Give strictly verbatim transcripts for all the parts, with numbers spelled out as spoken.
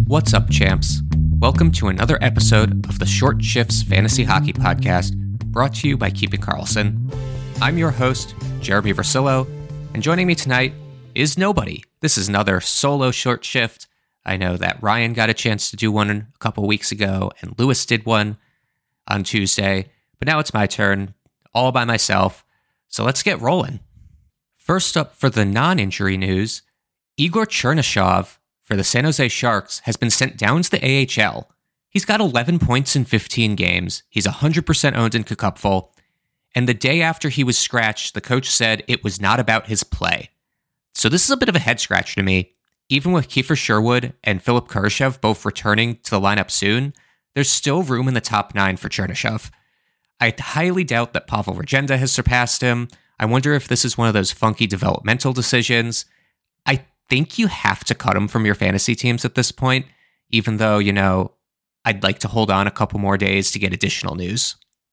What's up, champs? Welcome to another episode of the Short Shifts Fantasy Hockey Podcast, brought to you by Keeping Karlsson. I'm your host, Jeremy Versillo, and joining me tonight is nobody. This is another solo short shift. I know that Ryan got a chance to do one a couple weeks ago, and Lewis did one on Tuesday, but now it's my turn, all by myself, so let's get rolling. First up for the non-injury news, Igor Chernyshov for the San Jose Sharks has been sent down to the A H L. He's got eleven points in fifteen games. He's one hundred percent owned in Cupful. And the day after he was scratched, the coach said it was not about his play. So this is a bit of a head scratcher to me. Even with Kiefer Sherwood and Philip Kurashev both returning to the lineup soon, there's still room in the top nine for Chernyshov. I highly doubt that Pavel Regenda has surpassed him. I wonder if this is one of those funky developmental decisions. I think you have to cut him from your fantasy teams at this point, even though, you know, I'd like to hold on a couple more days to get additional news.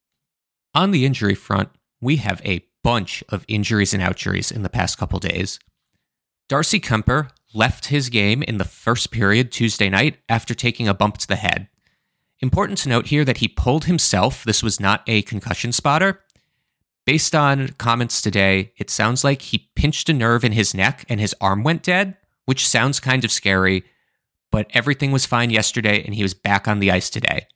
On the injury front, we have a bunch of injuries and outjuries in the past couple days. Darcy Kuemper left his game in the first period Tuesday night after taking a bump to the head. Important to note here that he pulled himself. This was not a concussion spotter. Based on comments today, it sounds like he pinched a nerve in his neck and his arm went dead, which sounds kind of scary, but everything was fine yesterday and he was back on the ice today.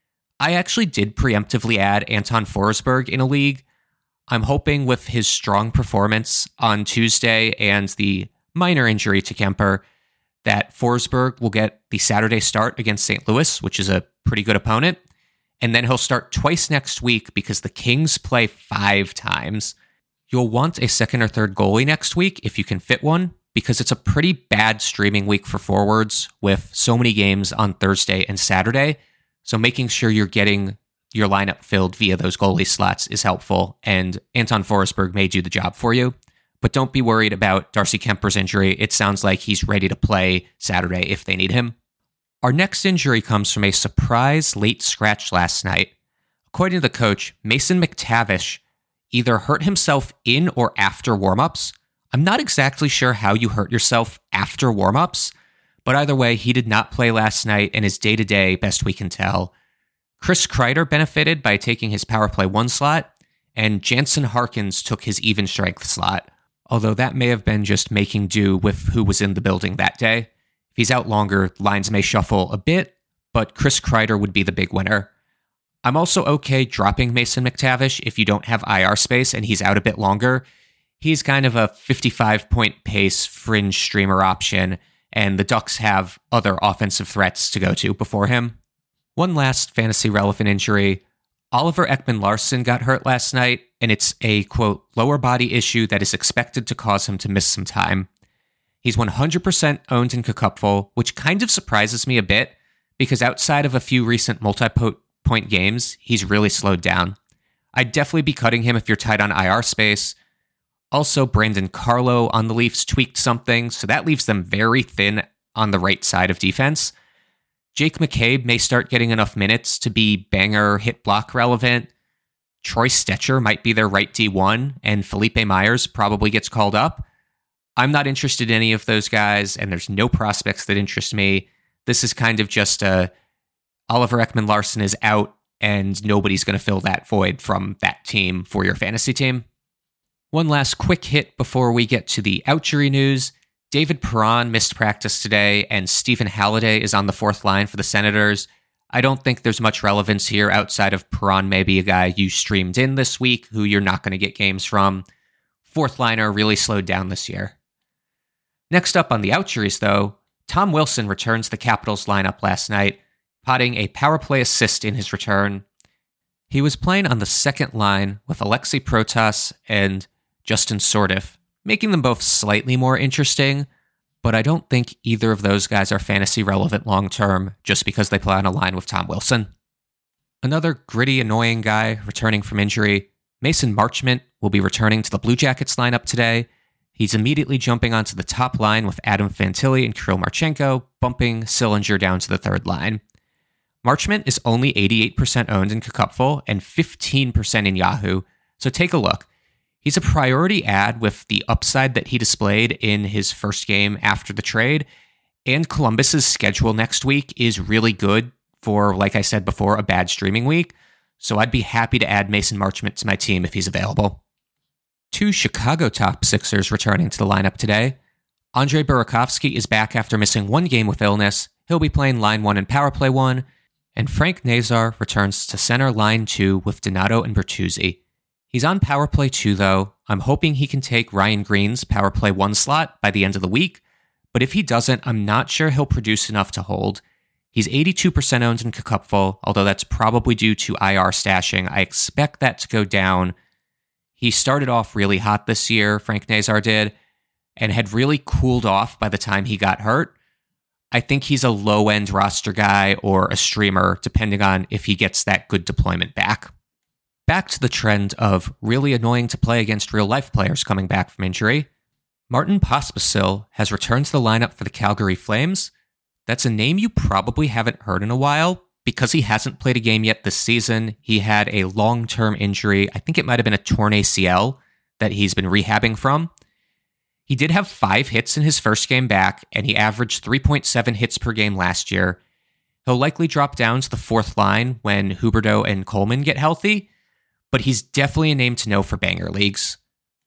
I actually did preemptively add Anton Forsberg in a league. I'm hoping with his strong performance on Tuesday and the minor injury to Kuemper that Forsberg will get the Saturday start against Saint Louis, which is a pretty good opponent. And then he'll start twice next week because the Kings play five times. You'll want a second or third goalie next week if you can fit one, because it's a pretty bad streaming week for forwards with so many games on Thursday and Saturday. So making sure you're getting your lineup filled via those goalie slots is helpful, and Anton Forsberg may do the job for you. But don't be worried about Darcy Kuemper's injury. It sounds like he's ready to play Saturday if they need him. Our next injury comes from a surprise late scratch last night. According to the coach, Mason McTavish either hurt himself in or after warmups. I'm not exactly sure how you hurt yourself after warmups, but either way, he did not play last night and is day-to-day, best we can tell. Chris Kreider benefited by taking his power play one slot, and Jansen Harkins took his even strength slot, although that may have been just making do with who was in the building that day. If he's out longer, lines may shuffle a bit, but Chris Kreider would be the big winner. I'm also okay dropping Mason McTavish if you don't have I R space and he's out a bit longer. He's kind of a fifty-five point pace fringe streamer option, and the Ducks have other offensive threats to go to before him. One last fantasy relevant injury. Oliver Ekman-Larsson got hurt last night, and it's a, quote, lower body issue that is expected to cause him to miss some time. He's one hundred percent owned in Cupful, which kind of surprises me a bit, because outside of a few recent multi-point games, he's really slowed down. I'd definitely be cutting him if you're tight on I R space. Also, Brandon Carlo on the Leafs tweaked something, so that leaves them very thin on the right side of defense. Jake McCabe may start getting enough minutes to be banger hit block relevant. Troy Stecher might be their right D one, and Felipe Myers probably gets called up. I'm not interested in any of those guys, and there's no prospects that interest me. This is kind of just a Oliver Ekman-Larsson is out, and nobody's going to fill that void from that team for your fantasy team. One last quick hit before we get to the outjury news. David Perron missed practice today, and Stephen Halliday is on the fourth line for the Senators. I don't think there's much relevance here outside of Perron maybe a guy you streamed in this week who you're not going to get games from. Fourth liner really slowed down this year. Next up on the outjuries, though, Tom Wilson returns to the Capitals lineup last night, potting a power play assist in his return. He was playing on the second line with Alexei Protas and Justin Sourdif, making them both slightly more interesting, but I don't think either of those guys are fantasy relevant long-term just because they play on a line with Tom Wilson. Another gritty, annoying guy returning from injury, Mason Marchment, will be returning to the Blue Jackets lineup today. He's immediately jumping onto the top line with Adam Fantilli and Kirill Marchenko, bumping Sillinger down to the third line. Marchment is only eighty-eight percent owned in Cupful and fifteen percent in Yahoo, so take a look. He's a priority ad with the upside that he displayed in his first game after the trade, And Columbus's schedule next week is really good for, like I said before, a bad streaming week. So I'd be happy to add Mason Marchment to my team if he's available. Two Chicago top Sixers returning to the lineup today. Andre Burakovsky is back after missing one game with illness. He'll be playing line one and power play one. And Frank Nazar returns to center line two with Donato and Bertuzzi. He's on power play two, though. I'm hoping he can take Ryan Green's power play one slot by the end of the week. But if he doesn't, I'm not sure he'll produce enough to hold. He's eighty-two percent owned in Cupful, although that's probably due to I R stashing. I expect that to go down. He started off really hot this year, Frank Nazar did, and had really cooled off by the time he got hurt. I think he's a low-end roster guy or a streamer, depending on if he gets that good deployment back. Back to the trend of really annoying to play against real-life players coming back from injury. Martin Pospisil has returned to the lineup for the Calgary Flames. That's a name you probably haven't heard in a while because he hasn't played a game yet this season. He had a long-term injury. I think it might have been a torn A C L that he's been rehabbing from. He did have five hits in his first game back, and he averaged three point seven hits per game last year. He'll likely drop down to the fourth line when Huberdeau and Coleman get healthy, but he's definitely a name to know for banger leagues.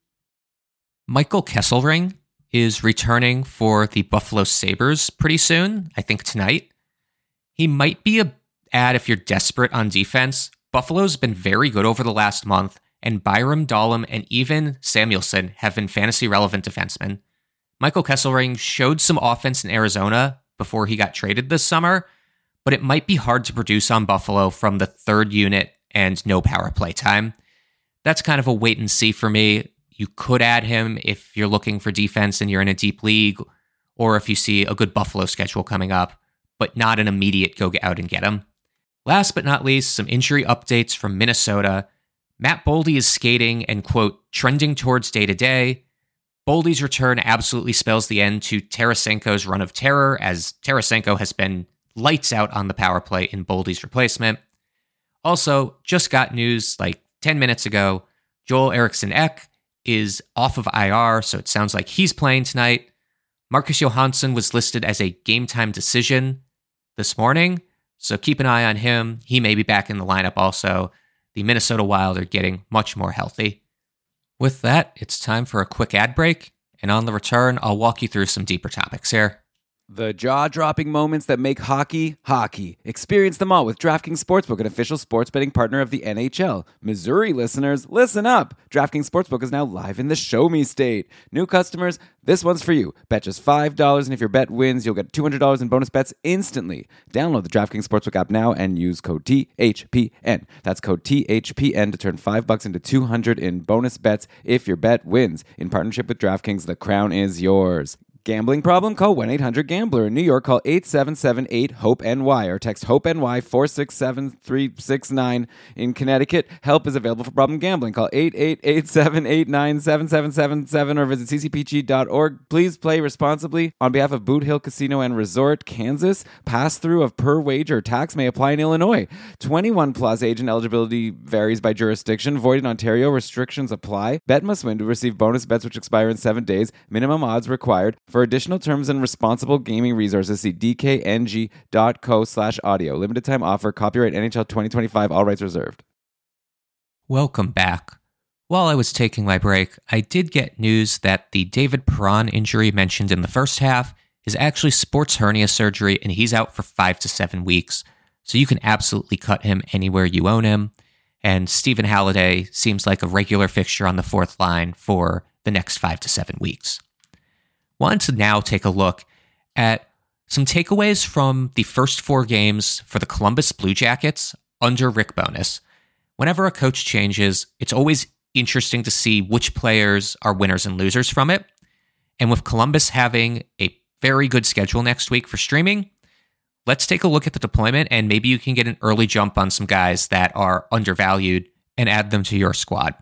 Michael Kesselring is returning for the Buffalo Sabres pretty soon, I think tonight. He might be a ad if you're desperate on defense. Buffalo's been very good over the last month, and Byram, Dahlem, and even Samuelson have been fantasy-relevant defensemen. Michael Kesselring showed some offense in Arizona before he got traded this summer, but it might be hard to produce on Buffalo from the third unit and no power play time. That's kind of a wait and see for me. You could add him if you're looking for defense and you're in a deep league, or if you see a good Buffalo schedule coming up, but not an immediate go out and get him. Last but not least, some injury updates from Minnesota. Matt Boldy is skating and, quote, trending towards day-to-day. Boldy's return absolutely spells the end to Tarasenko's run of terror, as Tarasenko has been lights out on the power play in Boldy's replacement. Also, just got news like ten minutes ago, Joel Eriksson-Ek is off of I R, so it sounds like he's playing tonight. Marcus Johansson was listed as a game-time decision this morning, so keep an eye on him. He may be back in the lineup also. The Minnesota Wild are getting much more healthy. With that, it's time for a quick ad break, and on the return, I'll walk you through some deeper topics here. The jaw-dropping moments that make hockey, hockey. Experience them all with DraftKings Sportsbook, an official sports betting partner of the N H L. Missouri listeners, listen up. DraftKings Sportsbook is now live in the Show Me State. New customers, this one's for you. Bet just five dollars, and if your bet wins, you'll get two hundred dollars in bonus bets instantly. Download the DraftKings Sportsbook app now and use code T H P N. That's code T H P N to turn five bucks into two hundred in bonus bets if your bet wins. In partnership with DraftKings, the crown is yours. Gambling problem? Call one eight hundred gambler. In New York, call eight seven seven eight hope N Y or text HOPE-NY four six seven three six nine. In Connecticut, help is available for problem gambling. Call eight eight eight seven eight nine seven seven seven seven or visit c c p g dot org. Please play responsibly. On behalf of Boot Hill Casino and Resort, Kansas, pass-through of per-wager tax may apply in Illinois. twenty-one plus age and eligibility varies by jurisdiction. Void in Ontario. Restrictions apply. Bet must win to receive bonus bets which expire in seven days. Minimum odds required. For additional terms and responsible gaming resources, see d k n g dot co slash audio. Limited time offer. Copyright N H L twenty twenty-five. All rights reserved. Welcome back. While I was taking my break, I did get news that the David Perron injury mentioned in the first half is actually sports hernia surgery, and he's out for five to seven weeks. So you can absolutely cut him anywhere you own him. And Stephen Halliday seems like a regular fixture on the fourth line for the next five to seven weeks. Wanted to now take a look at some takeaways from the first four games for the Columbus Blue Jackets under Rick Bowness. Whenever a coach changes, it's always interesting to see which players are winners and losers from it. And with Columbus having a very good schedule next week for streaming, let's take a look at the deployment and maybe you can get an early jump on some guys that are undervalued and add them to your squad.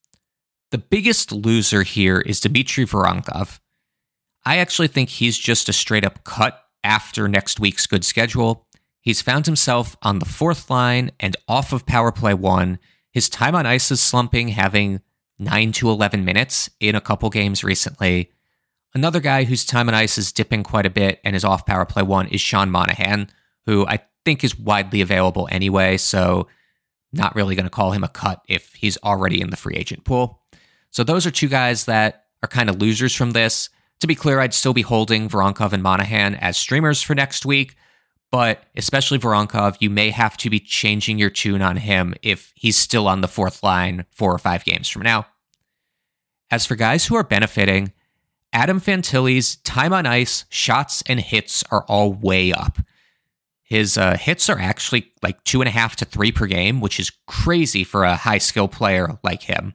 The biggest loser here is Dmitry Voronkov. I actually think he's just a straight-up cut after next week's good schedule. He's found himself on the fourth line and off of power play one. His time on ice is slumping, having nine to eleven minutes in a couple games recently. Another guy whose time on ice is dipping quite a bit and is off power play one is Sean Monahan, who I think is widely available anyway, so not really going to call him a cut if he's already in the free agent pool. So those are two guys that are kind of losers from this. To be clear, I'd still be holding Voronkov and Monahan as streamers for next week, but especially Voronkov, you may have to be changing your tune on him if he's still on the fourth line four or five games from now. As for guys who are benefiting, Adam Fantilli's time on ice, shots, and hits are all way up. His uh, hits are actually like two and a half to three per game, which is crazy for a high skill player like him.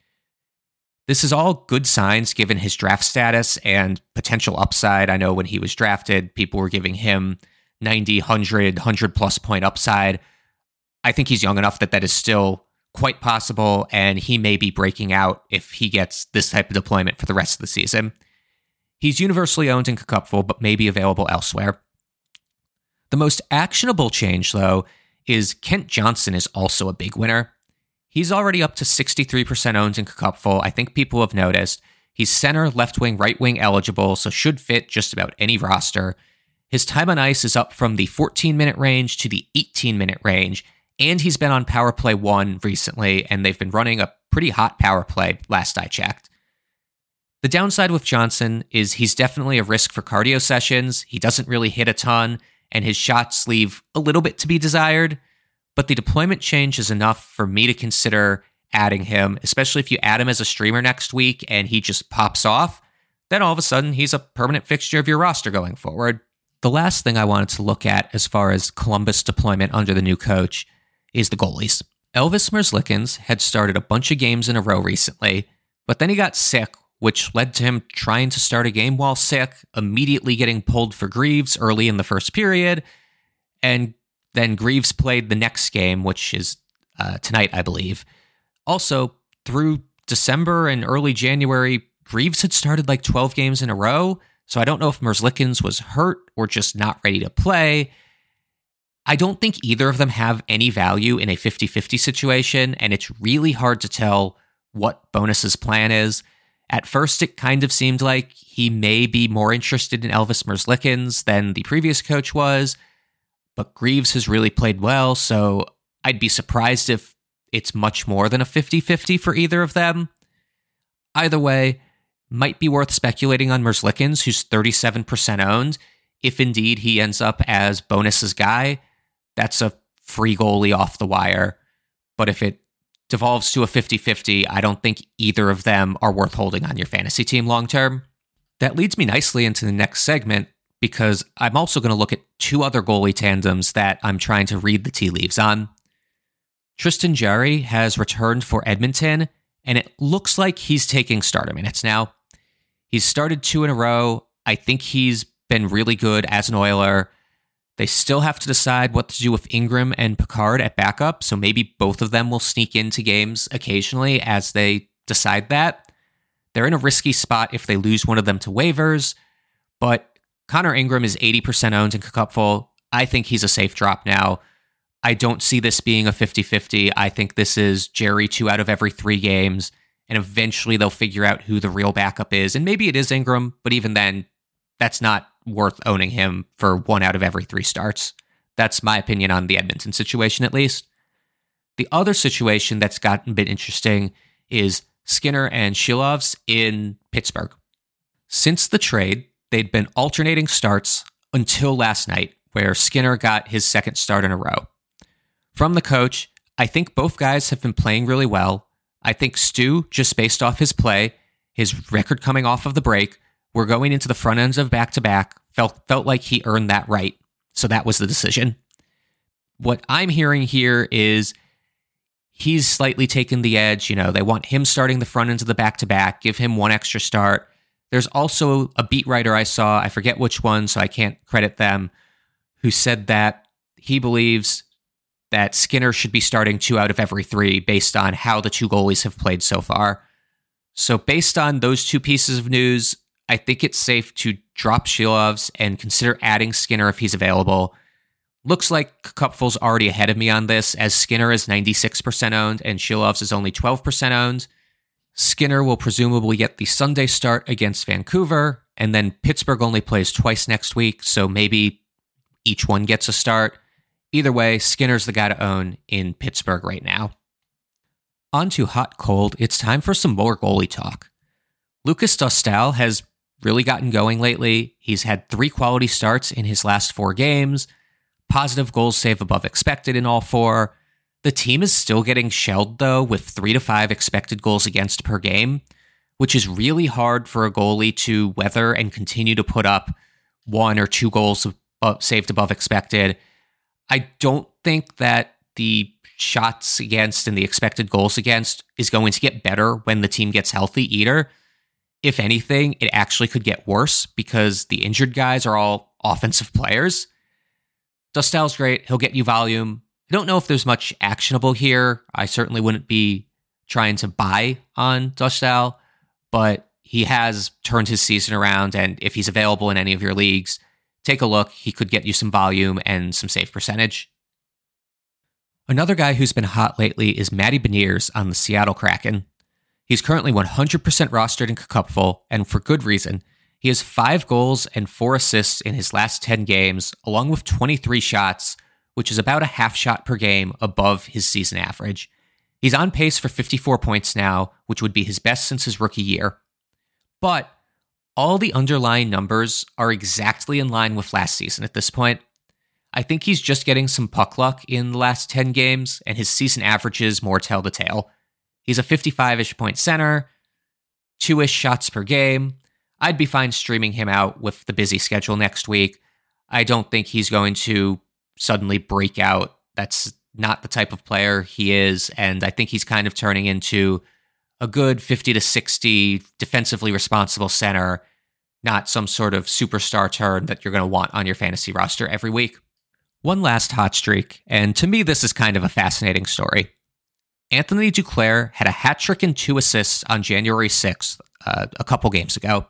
This is all good signs given his draft status and potential upside. I know when he was drafted, people were giving him ninety, one hundred, one hundred plus point upside. I think he's young enough that that is still quite possible, and he may be breaking out if he gets this type of deployment for the rest of the season. He's universally owned in Cupful, but may be available elsewhere. The most actionable change, though, is Kent Johnson is also a big winner. He's already up to sixty-three percent owned in Cupful. I think people have noticed. He's center, left wing, right wing eligible, so should fit just about any roster. His time on ice is up from the fourteen minute range to the eighteen minute range, and he's been on power play one recently, and they've been running a pretty hot power play last I checked. The downside with Johnson is he's definitely a risk for cardio sessions. He doesn't really hit a ton, and his shots leave a little bit to be desired, but the deployment change is enough for me to consider adding him, especially if you add him as a streamer next week and he just pops off, then all of a sudden he's a permanent fixture of your roster going forward. The last thing I wanted to look at as far as Columbus deployment under the new coach is the goalies. Elvis Merzlikins had started a bunch of games in a row recently, but then he got sick, which led to him trying to start a game while sick, immediately getting pulled for Greaves early in the first period, and then Greaves played the next game, which is uh, tonight, I believe. Also, through December and early January, Greaves had started like twelve games in a row, so I don't know if Merzlikins was hurt or just not ready to play. I don't think either of them have any value in a fifty-fifty situation, and it's really hard to tell what Bonus's plan is. At first, it kind of seemed like he may be more interested in Elvis Merzlikins than the previous coach was, but Greaves has really played well, so I'd be surprised if it's much more than a fifty-fifty for either of them. Either way, might be worth speculating on Merzlikins, who's thirty-seven percent owned. If indeed he ends up as Bonus's guy, that's a free goalie off the wire. But if it devolves to a fifty-fifty, I don't think either of them are worth holding on your fantasy team long term. That leads me nicely into the next segment, because I'm also going to look at two other goalie tandems that I'm trying to read the tea leaves on. Tristan Jarry has returned for Edmonton, and it looks like he's taking starter minutes now. He's started two in a row. I think he's been really good as an Oiler. They still have to decide what to do with Ingram and Picard at backup, so maybe both of them will sneak into games occasionally as they decide that. They're in a risky spot if they lose one of them to waivers, but Connor Ingram is eighty percent owned in Cupful. I think he's a safe drop now. I don't see this being a fifty-fifty. I think this is Jerry two out of every three games, and eventually they'll figure out who the real backup is, and maybe it is Ingram, but even then, that's not worth owning him for one out of every three starts. That's my opinion on the Edmonton situation, at least. The other situation that's gotten a bit interesting is Skinner and Shilovs in Pittsburgh. Since the trade, they'd been alternating starts until last night, where Skinner got his second start in a row. From the coach, I think both guys have been playing really well. I think Stu, just based off his play, his record coming off of the break, we're going into the front ends of back-to-back, felt felt like he earned that right, so that was the decision. What I'm hearing here is he's slightly taken the edge. You know, they want him starting the front ends of the back-to-back, give him one extra start. There's also a beat writer I saw, I forget which one, so I can't credit them, who said that he believes that Skinner should be starting two out of every three based on how the two goalies have played so far. So based on those two pieces of news, I think it's safe to drop Shilovs and consider adding Skinner if he's available. Looks like Cupful's already ahead of me on this, as Skinner is ninety-six percent owned and Shilovs is only twelve percent owned. Skinner will presumably get the Sunday start against Vancouver, and then Pittsburgh only plays twice next week, so maybe each one gets a start. Either way, Skinner's the guy to own in Pittsburgh right now. On to hot cold, it's time for some more goalie talk. Lukas Dostal has really gotten going lately. He's had three quality starts in his last four games, positive goals save above expected in all four. The team is still getting shelled, though, with three to five expected goals against per game, which is really hard for a goalie to weather and continue to put up one or two goals saved above expected. I don't think that the shots against and the expected goals against is going to get better when the team gets healthy either. If anything, it actually could get worse because the injured guys are all offensive players. Dostal's great. He'll get you volume. I don't know if there's much actionable here. I certainly wouldn't be trying to buy on Dostal, but he has turned his season around, and if he's available in any of your leagues, take a look. He could get you some volume and some save percentage. Another guy who's been hot lately is Matty Beniers on the Seattle Kraken. He's currently one hundred percent rostered in Cupful, and for good reason. He has five goals and four assists in his last ten games, along with twenty-three shots, which is about a half shot per game above his season average. He's on pace for fifty-four points now, which would be his best since his rookie year. But all the underlying numbers are exactly in line with last season at this point. I think he's just getting some puck luck in the last ten games, and his season averages more tell the tale. He's a fifty-five-ish point center, two-ish shots per game. I'd be fine streaming him out with the busy schedule next week. I don't think he's going to suddenly break out. That's not the type of player he is, and I think he's kind of turning into a good fifty to sixty defensively responsible center, not some sort of superstar turn that you're going to want on your fantasy roster every week. One last hot streak, and to me this is kind of a fascinating story. Anthony Duclair had a hat trick and two assists on January sixth, uh, a couple games ago.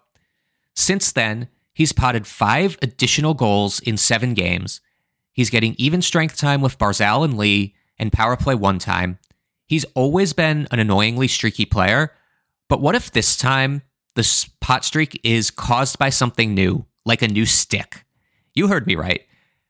Since then, he's potted five additional goals in seven games. He's getting even strength time with Barzal and Lee and power play one time. He's always been an annoyingly streaky player, but what if this time the pot streak is caused by something new, like a new stick? You heard me right.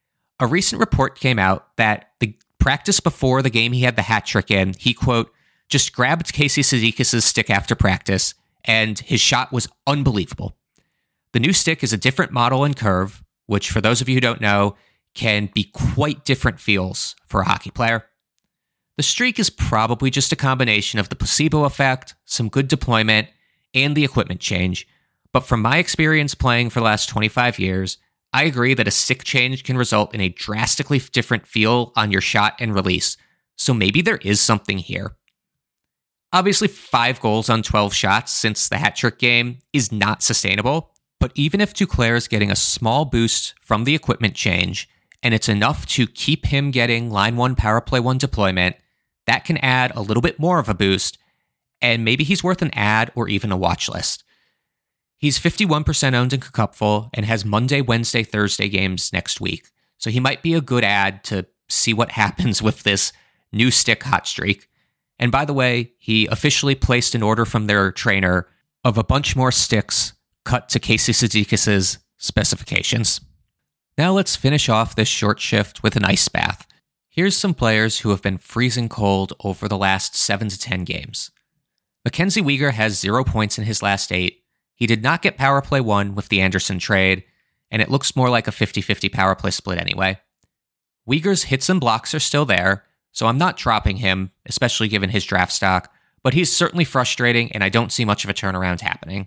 A recent report came out that the practice before the game he had the hat trick in, he, quote, just grabbed Casey Cizikas' stick after practice, and his shot was unbelievable. The new stick is a different model and curve, which, for those of you who don't know, can be quite different feels for a hockey player. The streak is probably just a combination of the placebo effect, some good deployment, and the equipment change. But from my experience playing for the last twenty-five years, I agree that a stick change can result in a drastically different feel on your shot and release. So maybe there is something here. Obviously, five goals on twelve shots since the hat trick game is not sustainable. But even if Duclair is getting a small boost from the equipment change, and it's enough to keep him getting line one power play one deployment, that can add a little bit more of a boost, and maybe he's worth an ad or even a watch list. He's fifty-one percent owned in Cupful and has Monday, Wednesday, Thursday games next week, so he might be a good ad to see what happens with this new stick hot streak. And by the way, he officially placed an order from their trainer of a bunch more sticks cut to Casey Cizikas' specifications. Now let's finish off this short shift with an ice bath. Here's some players who have been freezing cold over the last seven to ten games. Mackenzie Weegar has zero points in his last eight. He did not get power play one with the Anderson trade, and it looks more like a fifty-fifty power play split anyway. Weegar's hits and blocks are still there, so I'm not dropping him, especially given his draft stock, but he's certainly frustrating, and I don't see much of a turnaround happening.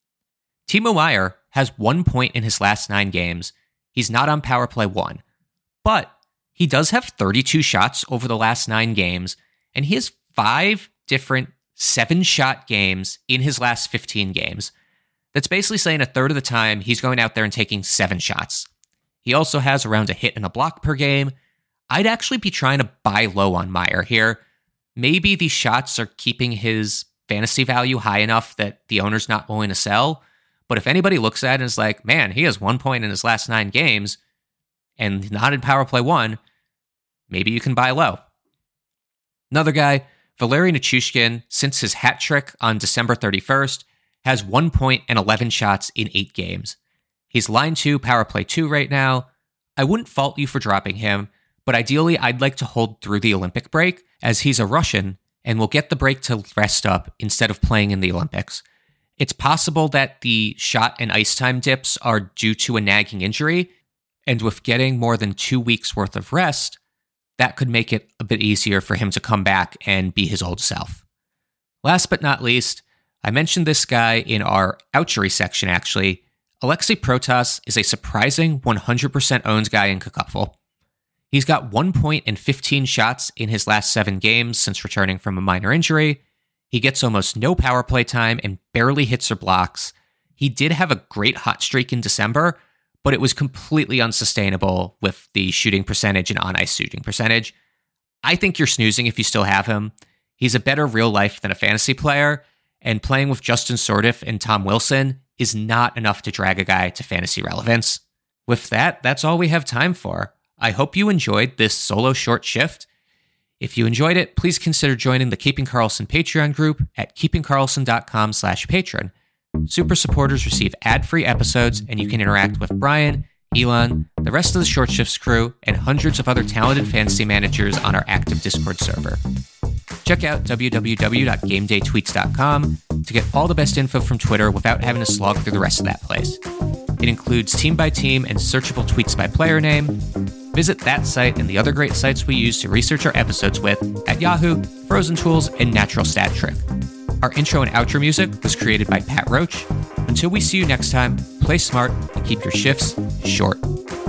Timo Meier has one point in his last nine games. He's not on power play one, but he does have thirty-two shots over the last nine games, and he has five different seven-shot games in his last fifteen games. That's basically saying a third of the time he's going out there and taking seven shots. He also has around a hit and a block per game. I'd actually be trying to buy low on Meier here. Maybe these shots are keeping his fantasy value high enough that the owner's not willing to sell. But if anybody looks at it and is like, man, he has one point in his last nine games and not in power play one, maybe you can buy low. Another guy, Valeri Nichushkin, since his hat trick on December thirty-first, has one point and eleven shots in eight games. He's line two, power play two right now. I wouldn't fault you for dropping him, but ideally I'd like to hold through the Olympic break, as he's a Russian and will get the break to rest up instead of playing in the Olympics. It's possible that the shot and ice time dips are due to a nagging injury, and with getting more than two weeks worth of rest, that could make it a bit easier for him to come back and be his old self. Last but not least, I mentioned this guy in our ouchery section actually. Alexei Protas is a surprising one hundred percent owned guy in Cacupful. He's got one point and fifteen shots in his last seven games since returning from a minor injury. He gets almost no power play time and barely hits or blocks. He did have a great hot streak in December, but it was completely unsustainable with the shooting percentage and on-ice shooting percentage. I think you're snoozing if you still have him. He's a better real life than a fantasy player, and playing with Justin Sourdif and Tom Wilson is not enough to drag a guy to fantasy relevance. With that, that's all we have time for. I hope you enjoyed this solo short shift. If you enjoyed it, please consider joining the Keeping Karlsson Patreon group at keepingkarlsson.com slash patron. Super supporters receive ad-free episodes, and you can interact with Brian, Elon, the rest of the Short Shifts crew, and hundreds of other talented fantasy managers on our active Discord server. Check out w w w dot game day tweets dot com to get all the best info from Twitter without having to slog through the rest of that place. It includes team by team and searchable tweets by player name. Visit that site and the other great sites we use to research our episodes with at Yahoo, Frozen Tools, and Natural Stat Trick. Our intro and outro music was created by Pat Roach. Until we see you next time, play smart and keep your shifts short.